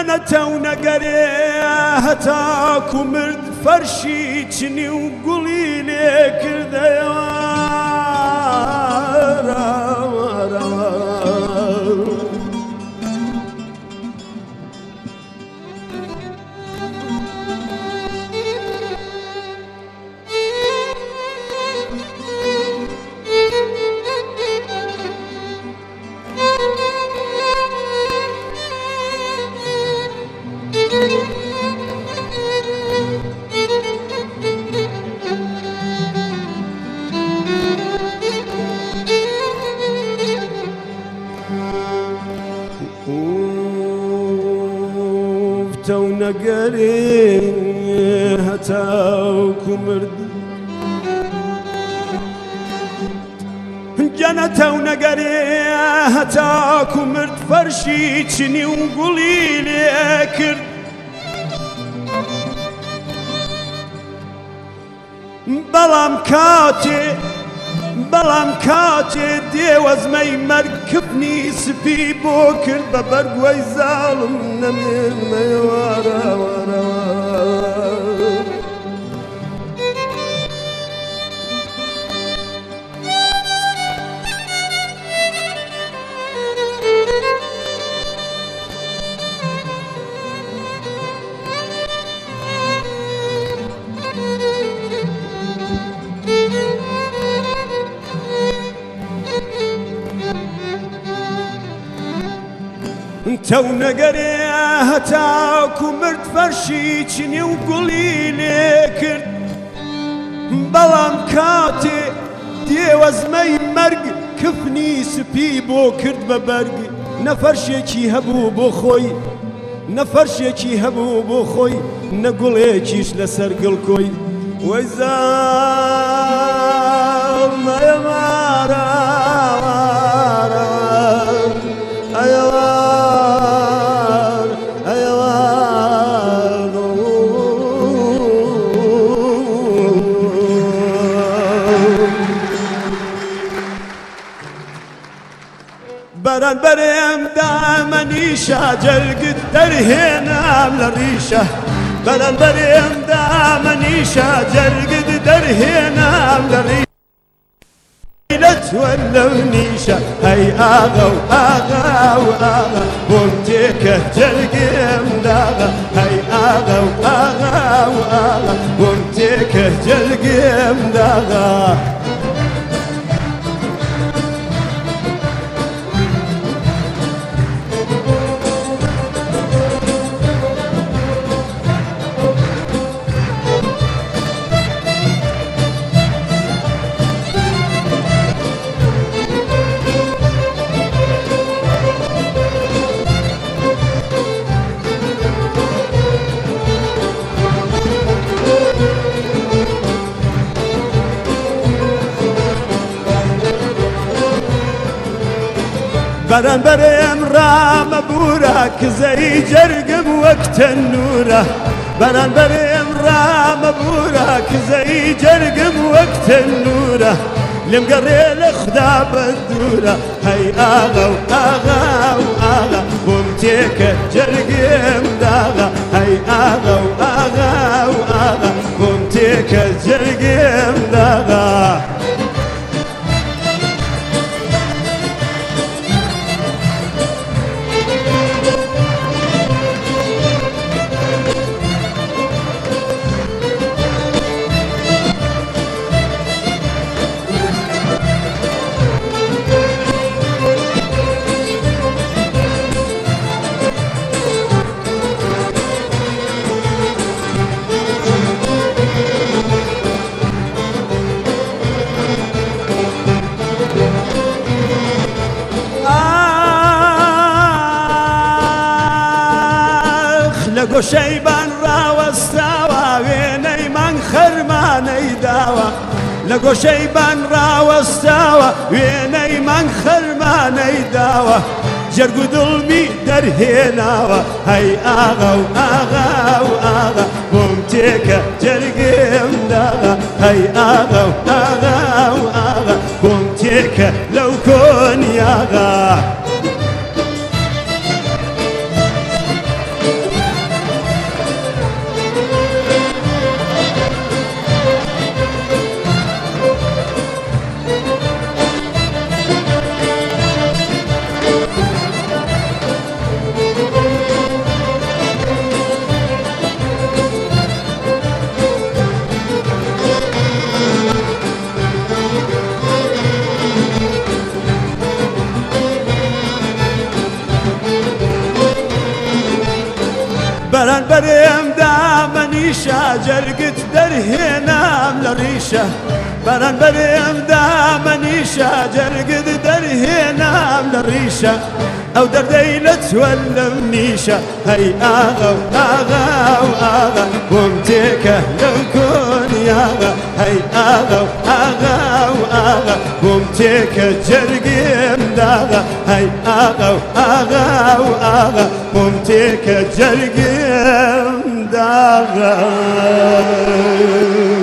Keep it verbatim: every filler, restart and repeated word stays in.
جەنەتە و نەگەرێ هەتاکو مرد فەرشی چنی و گوڵی لێ کردەوە تەو نەگەرێ هەتاوکو مرد جەنەتە و نەگەرێ هەتاکو مرد فەرشی چنی و گوڵی لێ کرد بەڵام کاتێ بەڵام کاتێ دێوەزمەی مەرگ کفنی سپی بۆ کرد بە بەرگوەی زاڵم نەمێمەوارەوەرەوە تەو نەگەرێ هەتاکو مرد فەرشی چنی و گوڵی لێ کرد بەڵام کاتێ دێوەزمەی مەرگ کفنی سپی بۆ کرد بە بەرگ نە فەرشێکی هەبوو بۆ خۆی نە فەرشێکی هەبوو بۆ خۆی نە گوڵێکیش لەسەر گڵکۆی وەی زاڵ مەیەمارە بەرەنبەرێم دامەنیشە جەرگت دەرهێنام لە ڕیشە بەرەنبەرێم دامەنیشە جەرگت دەرهێنام لە ڕیشە لە توە لەو نیشە هەی ئاغا و ئاغا و ئاغا بۆم تێکە جەرگێم داغا هەی ئاغا و ئاغا و ئاغا بۆم تێکە جەرگێم داغا بەرەنبەرێم ڕامەبوورە کزەی جەرگم وەک تەنوورە بەرەنبەرێم ڕامەبوورە کزەی جەرگم وەک تەنوورە لێم گەڕێ لە خدا بەدوورە هەی ئاغا و ئاغا و ئاغا بۆم تێکە جەرگێم داغا هەی ئاغا و ئاغا و ئاغا بۆم تێکە جەرگێم داغا لە گۆشەیبان ڕاوەستاوە وێنەی من خەرمانەی داوە لە گۆشەیبان ڕاوەستاوە وێنەی من خەرمانەی داوە جەرگ و دڵمی دەرهێناوە هەی ئاغا و ئاغا و ئاغا بۆم تێکە جەرگێم داغا هەی ئاغا و ئاغا و ئاغا بۆم تێکە لەو کۆنیاغا برم دامنیشا جرگت درهێنام لە ڕیشە بەران برم دامنیشا جرگت درهێنام لە ڕیشە ئەو دەردەی لە تۆ لەم نیشە هەی ئاغا و ئاغا و ئاغا بۆم تێکە لەو کۆنیاغا هەی ئاغا و ئاغا و ئاغا بۆم تێکە جەرگێم داغا هەی ئاغا و ئاغا و ئاغا بۆم تێکە جەرگێم داغا